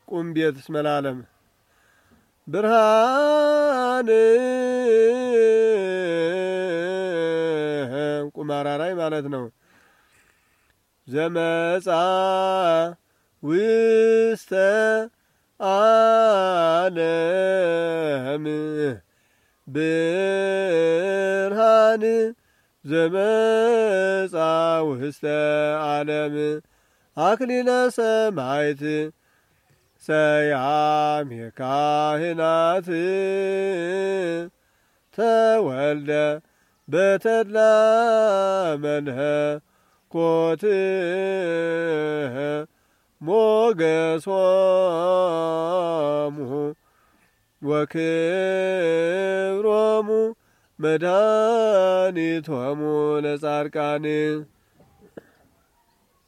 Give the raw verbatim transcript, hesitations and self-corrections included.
ቁም ቤት እስመ ለዓለም ብርሃን ቁም አራራይ ማለት ነው። ዘመጻ ውስተ ዓለም ብርሃን ዘመጻ ውስተ ዓለም አክሊለ ሰማዕት ሰያሜ ካህናት ተወልደ በተድላ መለኮት ሞገሶሙ ወክብሮሙ መድኃኒቶሙ ለጻድቃን